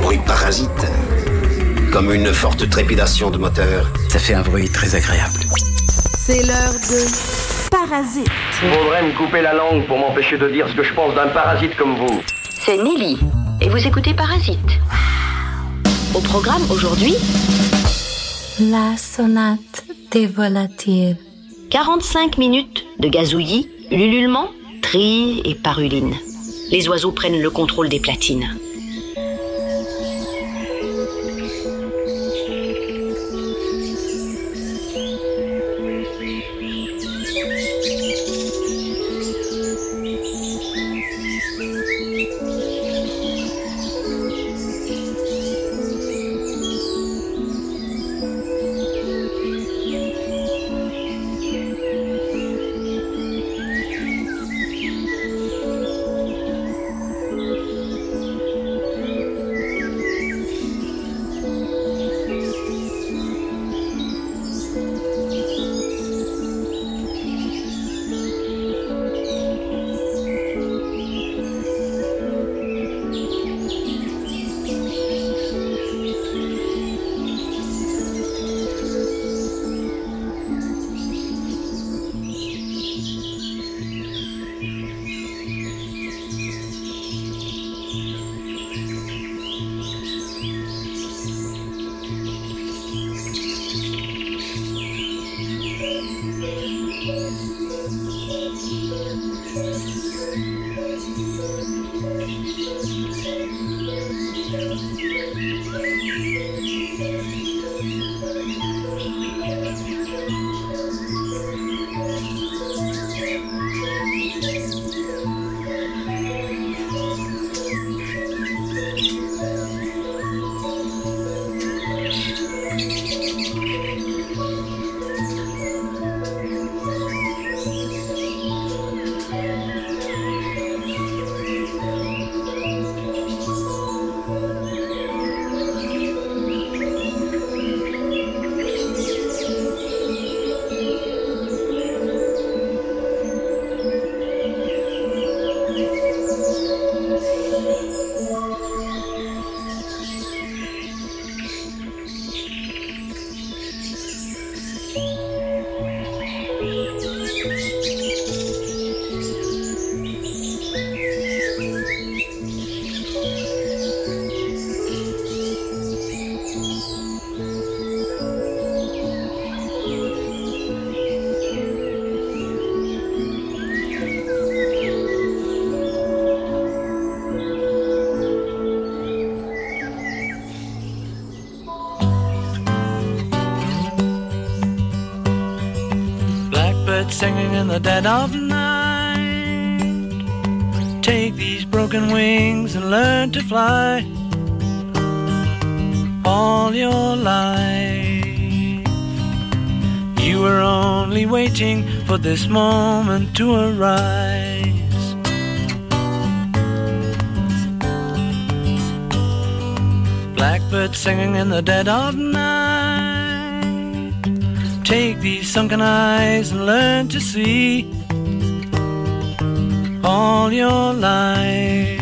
bruit parasite, comme une forte trépidation de moteur. Ça fait un bruit très agréable. C'est l'heure de Parasite. Il faudrait me couper la langue pour m'empêcher de dire ce que je pense d'un parasite comme vous. C'est Nelly, et vous écoutez Parasite. Au programme aujourd'hui, la sonate des volatiles. 45 minutes de gazouillis, l'ululement, trilles et paruline. Les oiseaux prennent le contrôle des platines. Singing in the dead of night. Take these broken wings and learn to fly. All your life you were only waiting for this moment to arise. Blackbird singing in the dead of night. Take these sunken eyes and learn to see. All your life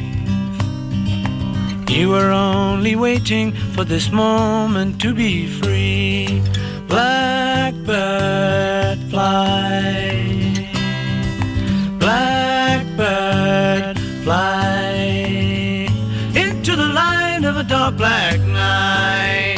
you were only waiting for this moment to be free. Blackbird fly, blackbird fly into the light of a dark black night.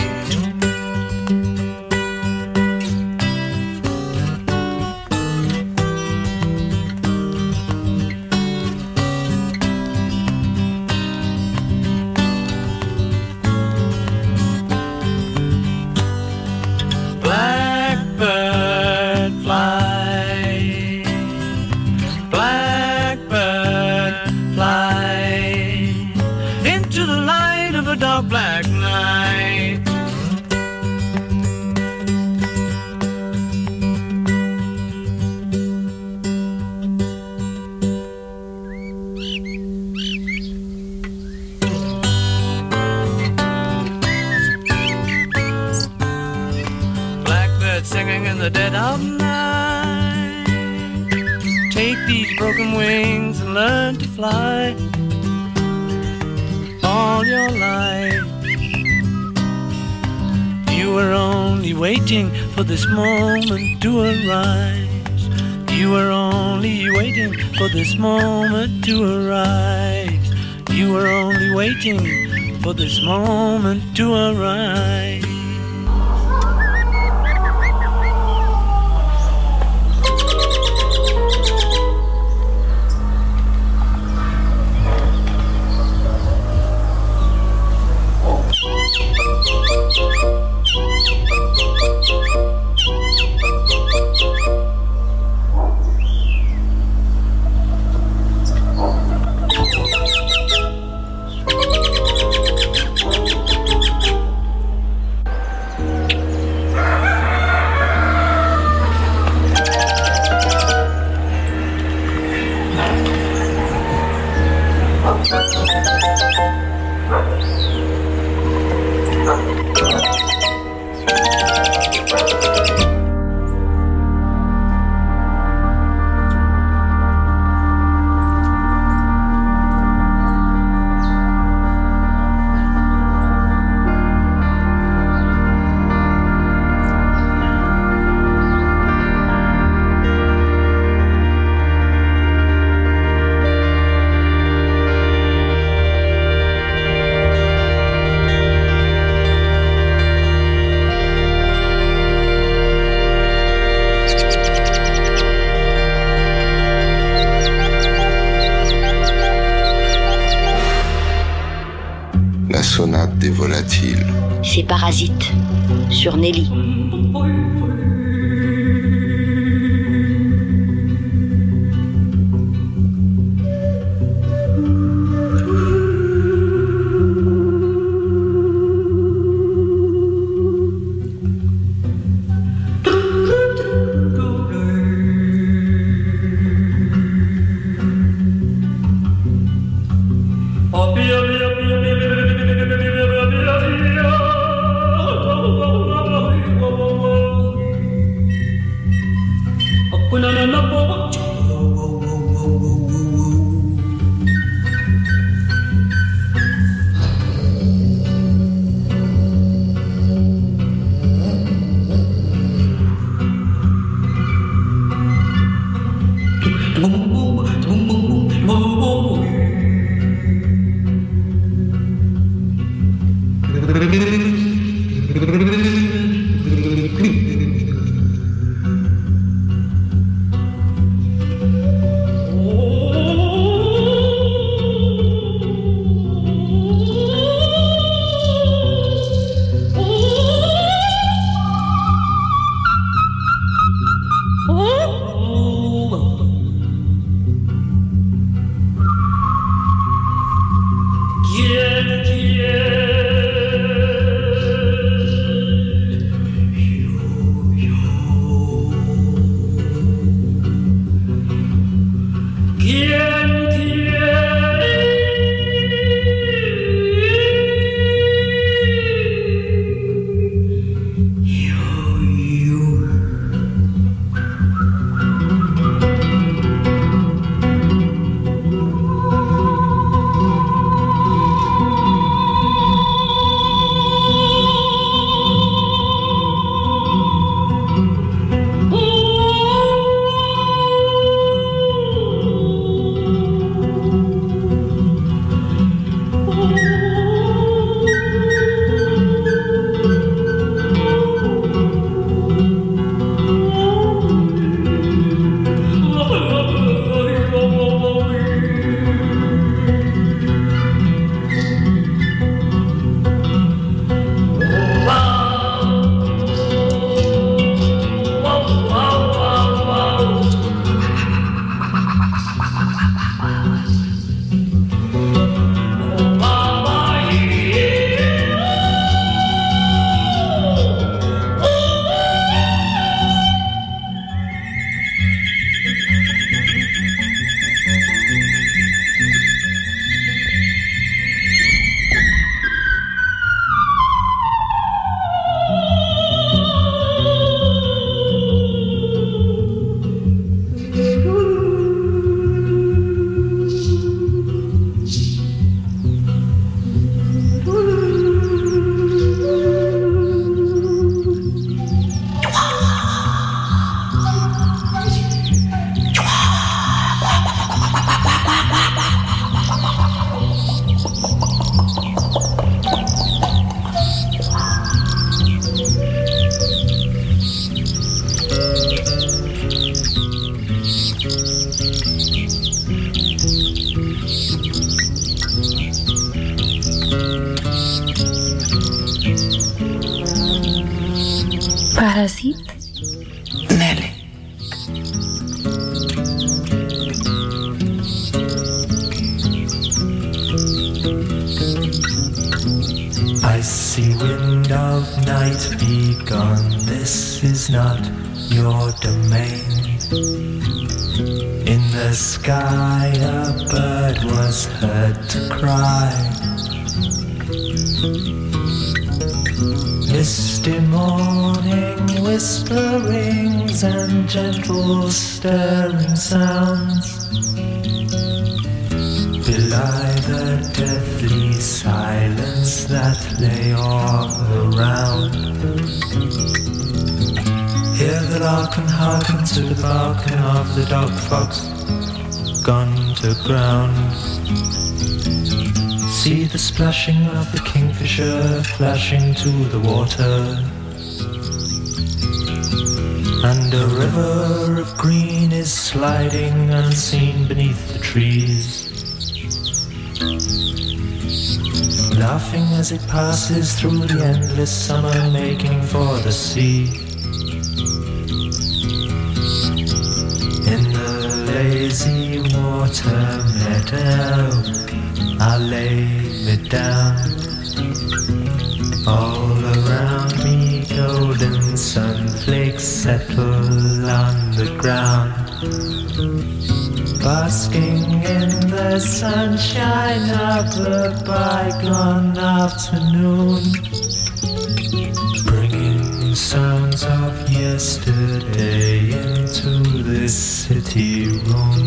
Black night. Blackbird singing in the dead of night. Take these broken wings and learn to fly. All your life You were only waiting for this moment to arise. You were only waiting for this moment to arise. You were only waiting for this moment to arise. Sonate des volatiles. C'est Parasite, sur Nelly. petite? Nelly. Icy wind of night, be gone, this is not your domain. In the sky a bird was heard to cry. Misty morning whisperings and gentle stirring sounds belie the deathly silence that lay all around. Hear the lark and hearken to the barking of the dog fox gone to ground. See the splashing of the kingfisher flashing to the water, and a river of green is sliding unseen beneath the trees, laughing as it passes through the endless summer, making for the sea. In the lazy water meadow I lay me down. All around me golden sunflakes settle on the ground, basking in the sunshine of a bygone afternoon, bringing sounds of yesterday into this city room.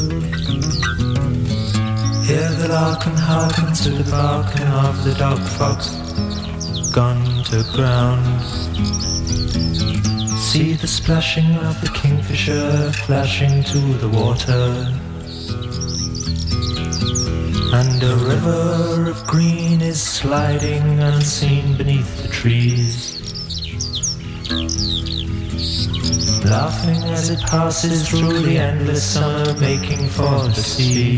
Hear the lark and hearken to the barking of the dog fox gone to ground. See the splashing of the kingfisher flashing to the water, and a river of green is sliding unseen beneath the trees, laughing as it passes through the endless summer, making for the sea.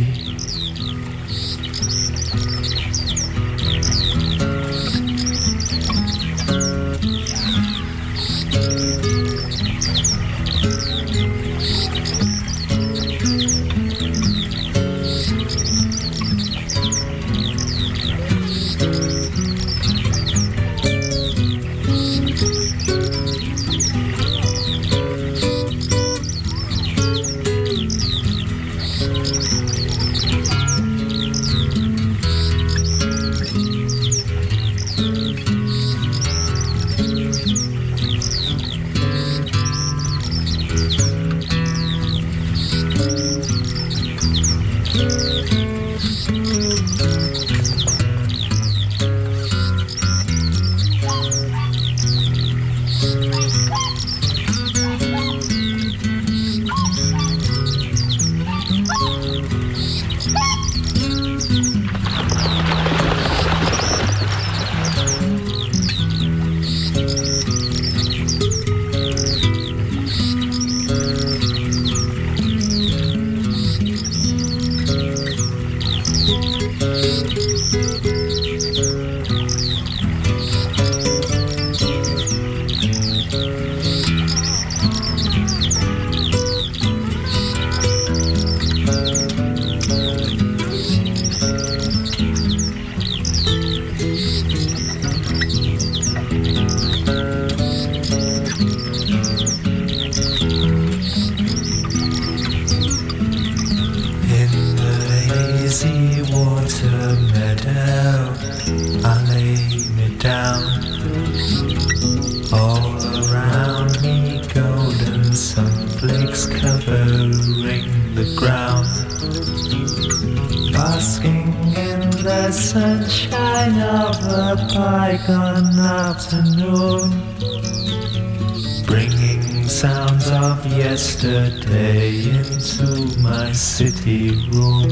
Yesterday into my city room.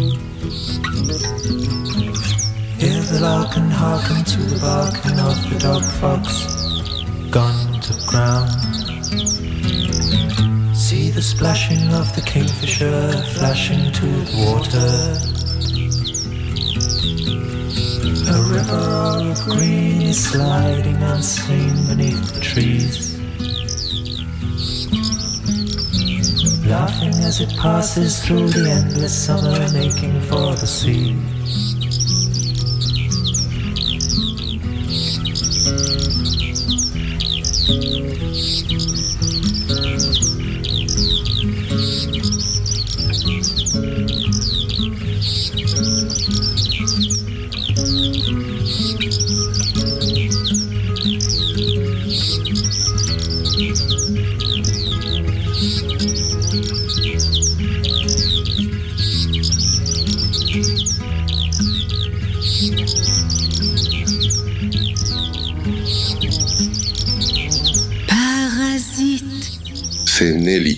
Hear the lark and hearken to the barking of the dog fox gone to ground. See the splashing of the kingfisher flashing to the water. A river of green is sliding unseen beneath the trees, as it passes through the endless summer, making for the sea. C'est Nelly.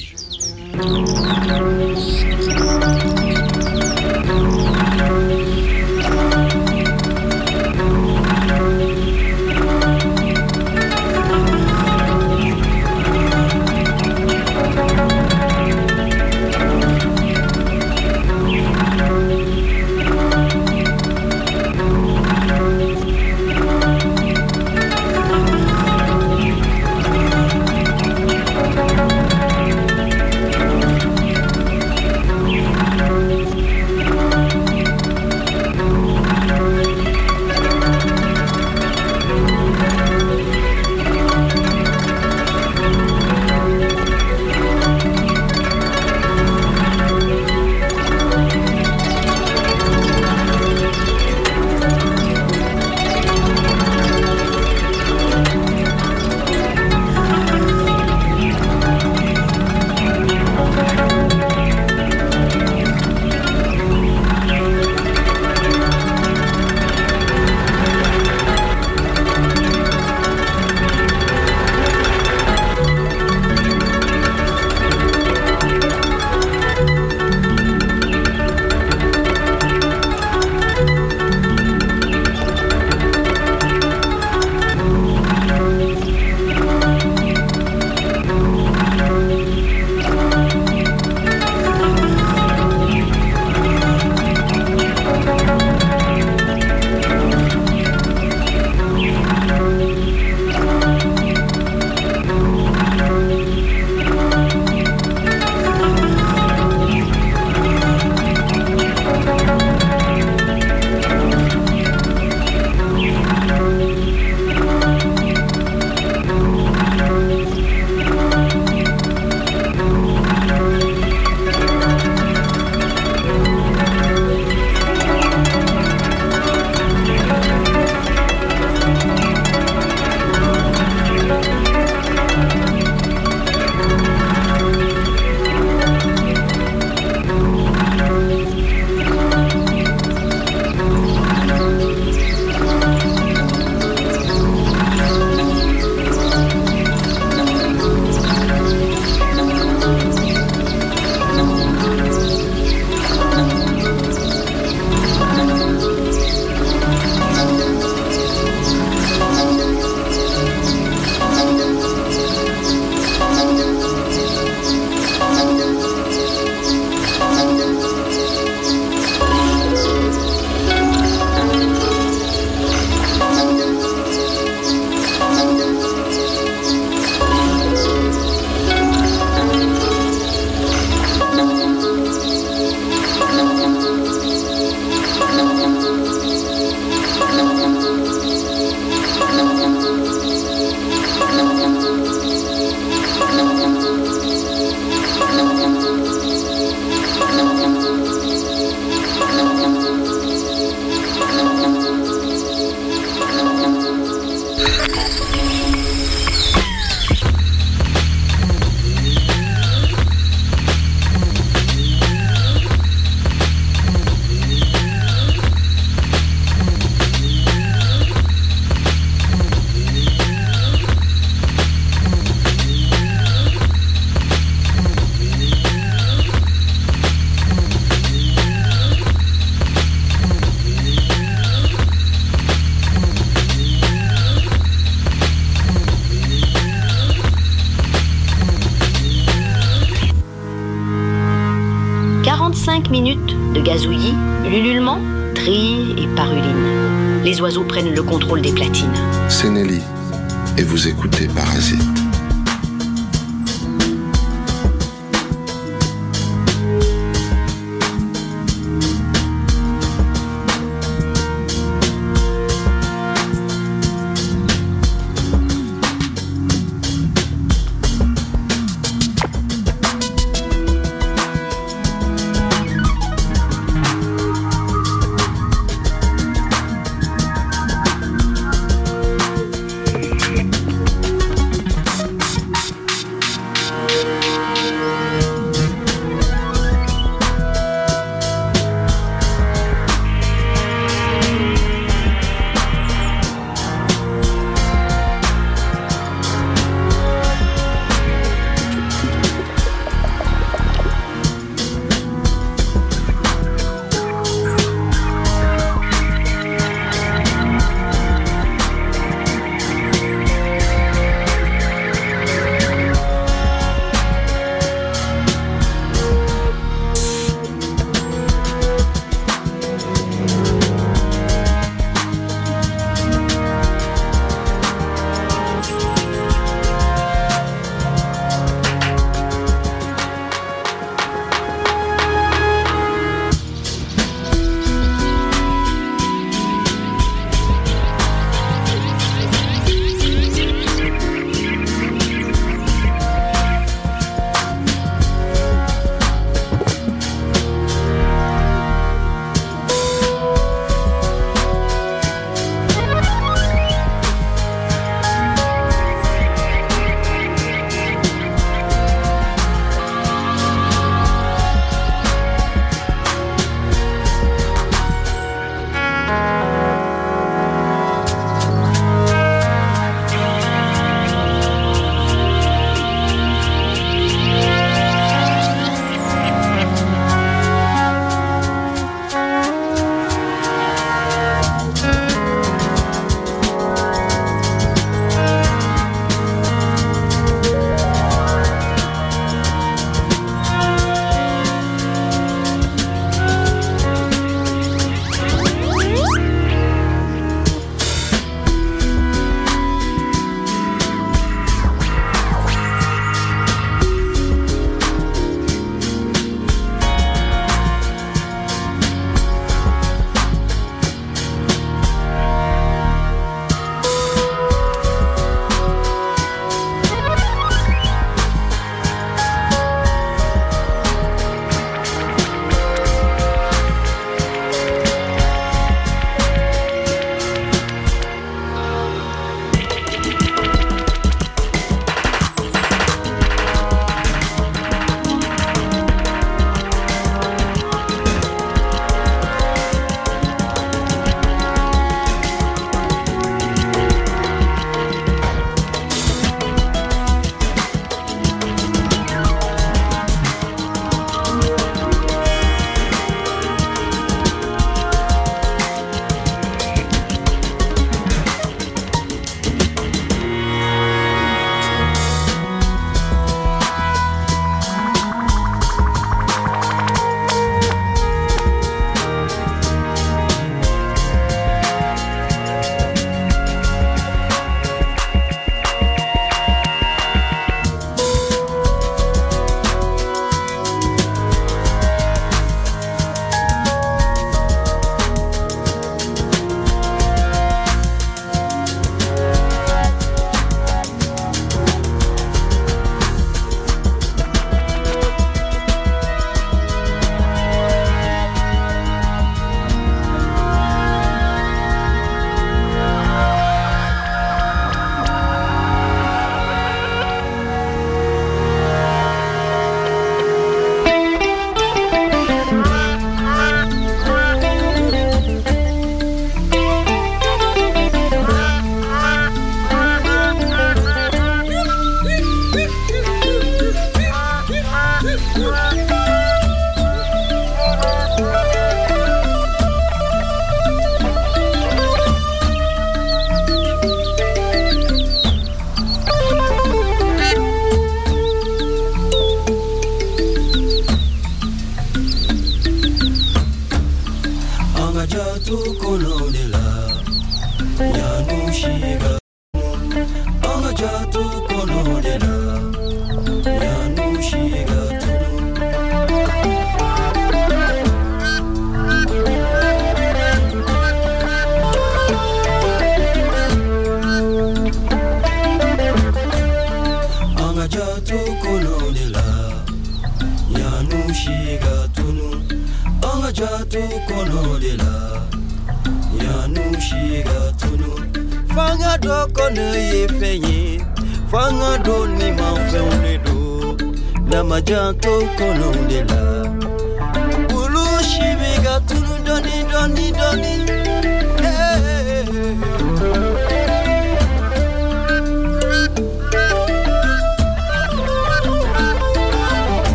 Minutes de gazouillis, ululements, trilles et paruline. Les oiseaux prennent le contrôle des platines. C'est Nelly, et vous écoutez Parasite.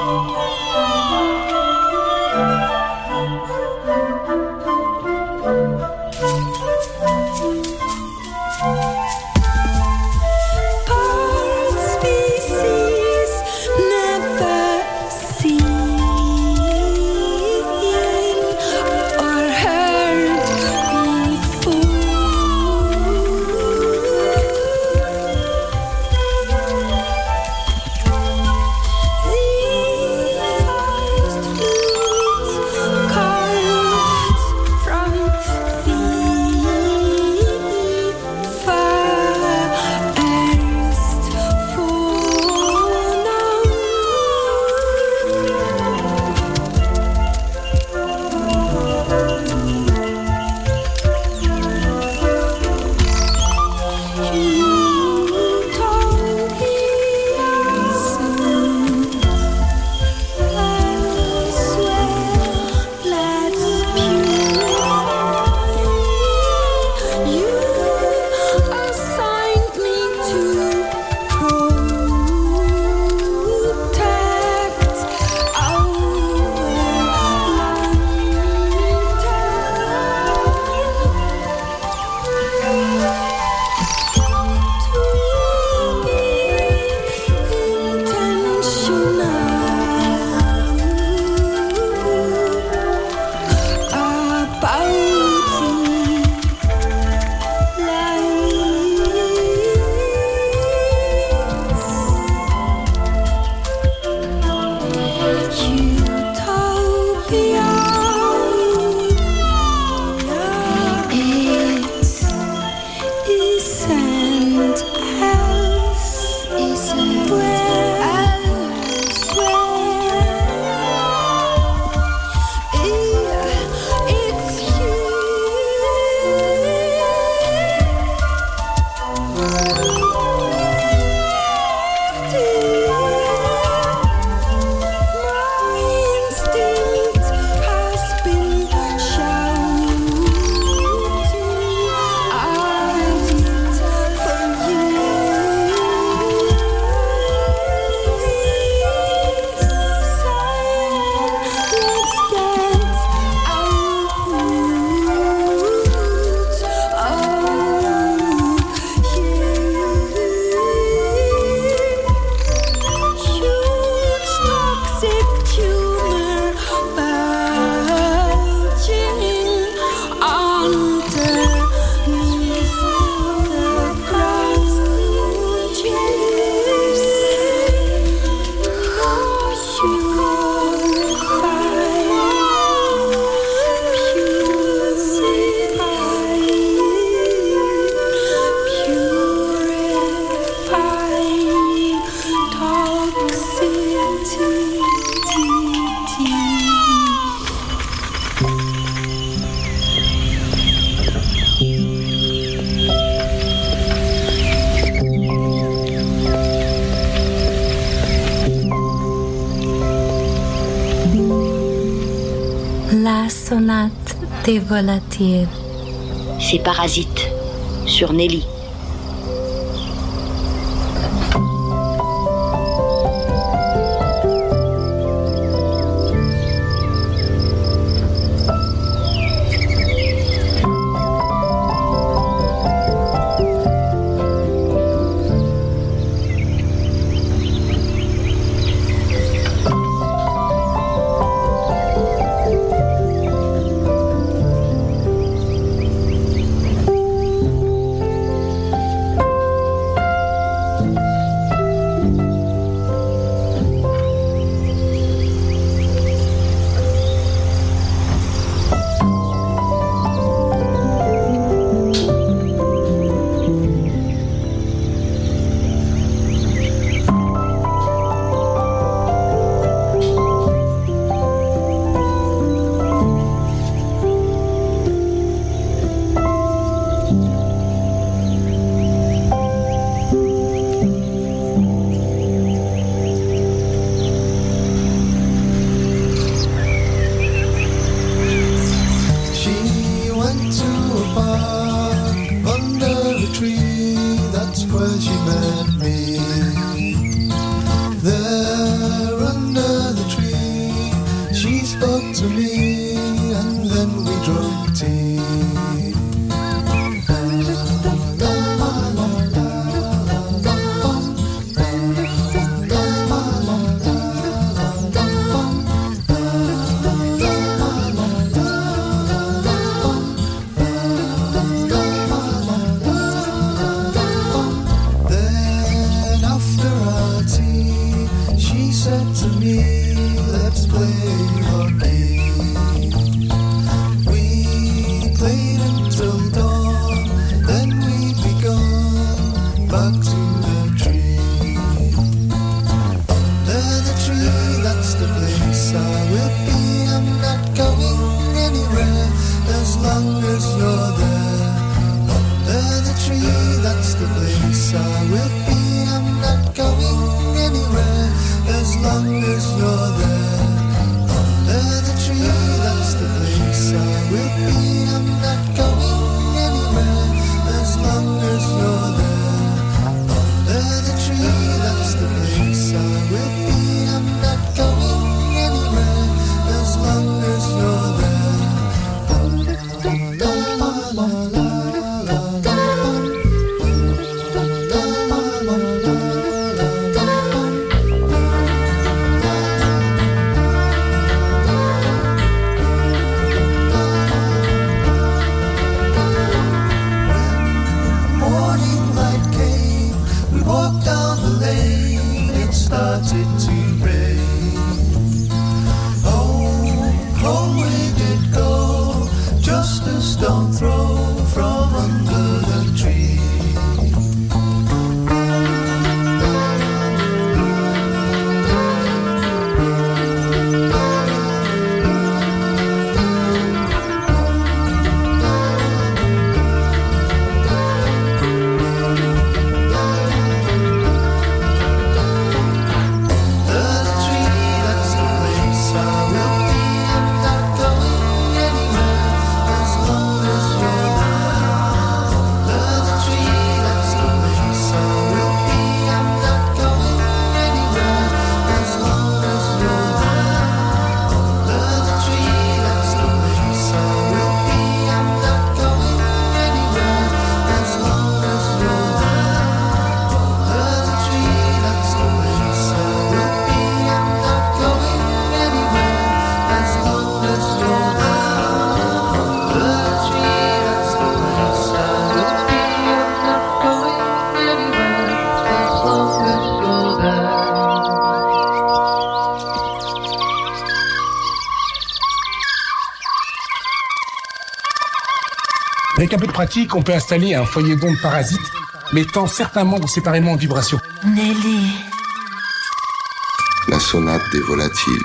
La sonate des volatiles. C'est Parasite, sur Nelly. to me, let's play our game. We played until dawn, then we begun back to the tree. Under the tree, that's the place I will be. I'm not going anywhere as long as you're there. Under the tree, that's the place I will be. I'm not going anywhere as long as you're there. Under the tree, that's the place I will be. I'm not going anywhere as long as you're there. Under the tree, that's the place I will be. I'm not going anywhere as long as you're there. Started to rain. Home we did go, just a stone throw from under the tree. Avec un peu de pratique, on peut installer un foyer d'ondes parasites, mettant certains membres séparément en vibration. Nelly. La sonate des volatiles.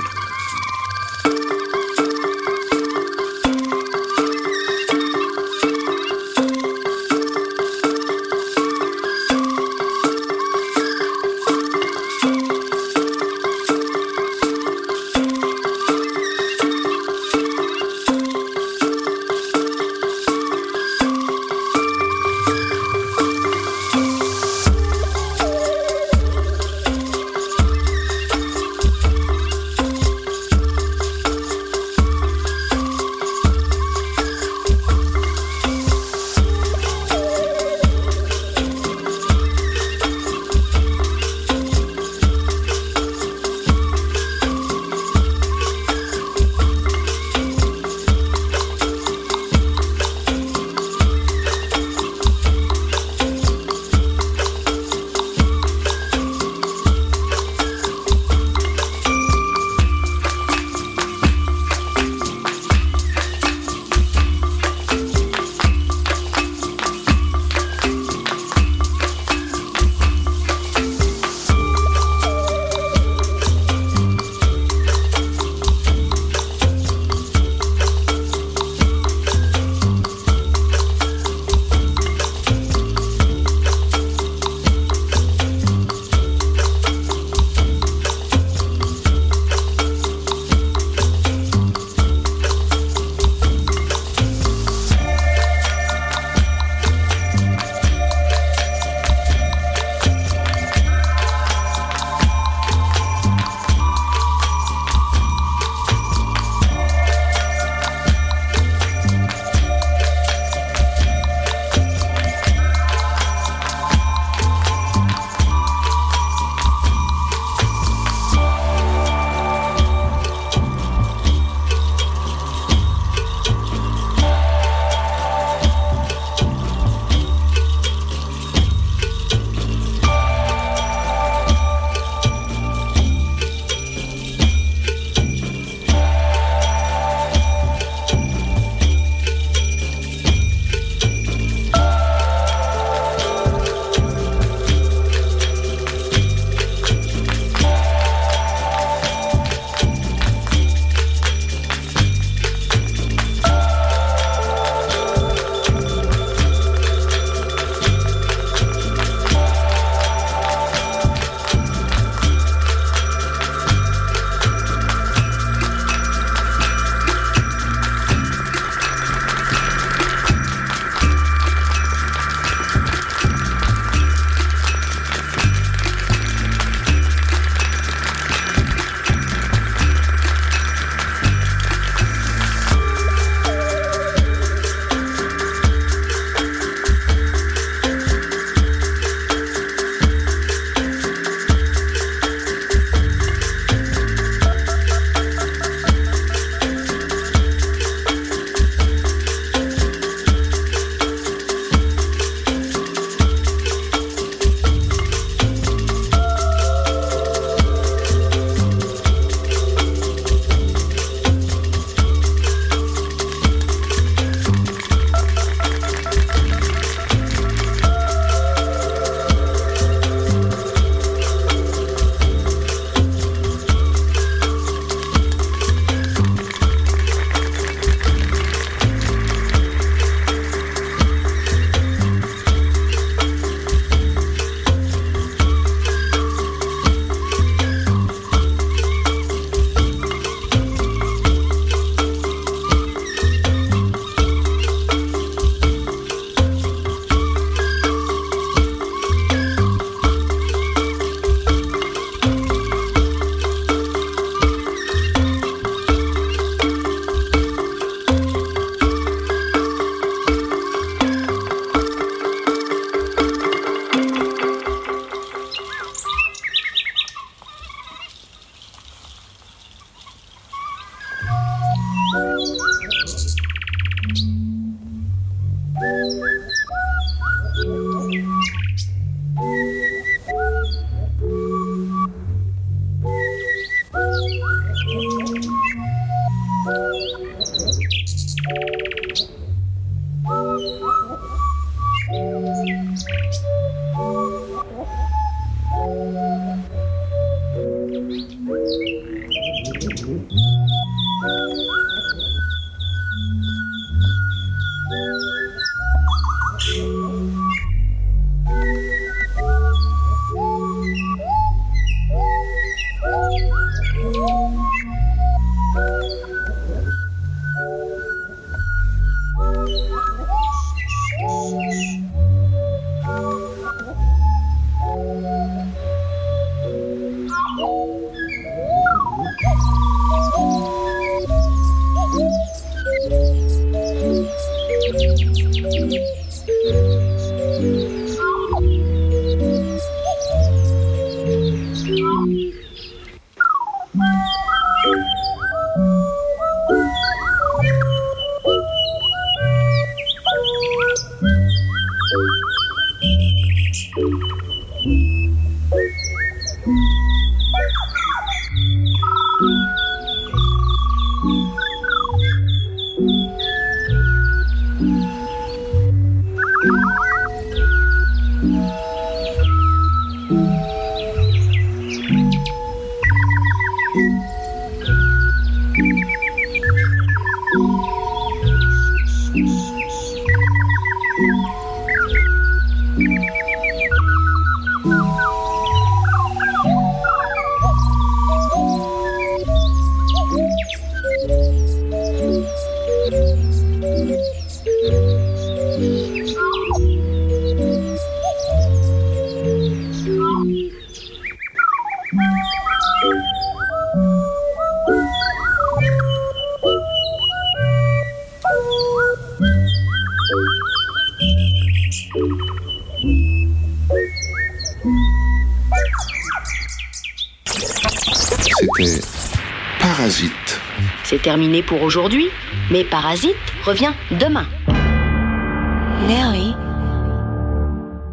C'était Parasite. C'est terminé pour aujourd'hui, mais Parasite revient demain. Nelly